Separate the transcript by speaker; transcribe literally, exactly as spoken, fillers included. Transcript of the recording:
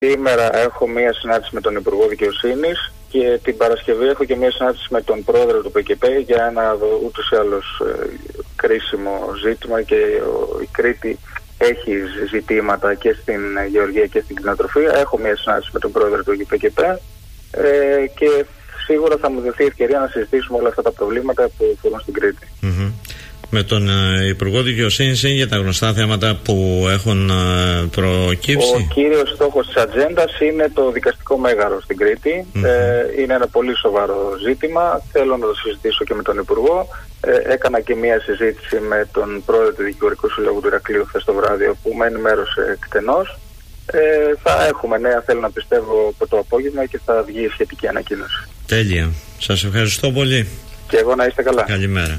Speaker 1: Σήμερα έχω μία συνάντηση με τον Υπουργό Δικαιοσύνης και την Παρασκευή έχω και μία συνάντηση με τον Πρόεδρο του ΠΚΠ για ένα ούτως ή άλλως ε, κρίσιμο ζήτημα, και ο, η Κρήτη έχει ζητήματα και στην γεωργία και στην κτηνοτροφία. Έχω μία συνάντηση με τον Πρόεδρο του ΠΚΠ ε, και σίγουρα θα μου δοθεί ευκαιρία να συζητήσουμε όλα αυτά τα προβλήματα που αφορούν στην Κρήτη. Mm-hmm.
Speaker 2: Με τον uh, Υπουργό Δικαιοσύνης είναι για τα γνωστά θέματα που έχουν uh, προκύψει.
Speaker 1: Ο κύριος στόχος της ατζέντας είναι το δικαστικό μέγαρο στην Κρήτη. Mm-hmm. Ε, είναι ένα πολύ σοβαρό ζήτημα. Θέλω να το συζητήσω και με τον Υπουργό. Ε, έκανα και μία συζήτηση με τον Πρόεδρο του Δικηγορικού Συλλόγου του Ηρακλείου χθες το βράδυ, όπου με ενημέρωσε εκτενώς. Ε, θα έχουμε νέα, θέλω να πιστεύω, από το απόγευμα και θα βγει σχετική ανακοίνωση.
Speaker 2: Τέλεια. Σας ευχαριστώ πολύ.
Speaker 1: Και εγώ να είστε καλά.
Speaker 2: Καλημέρα.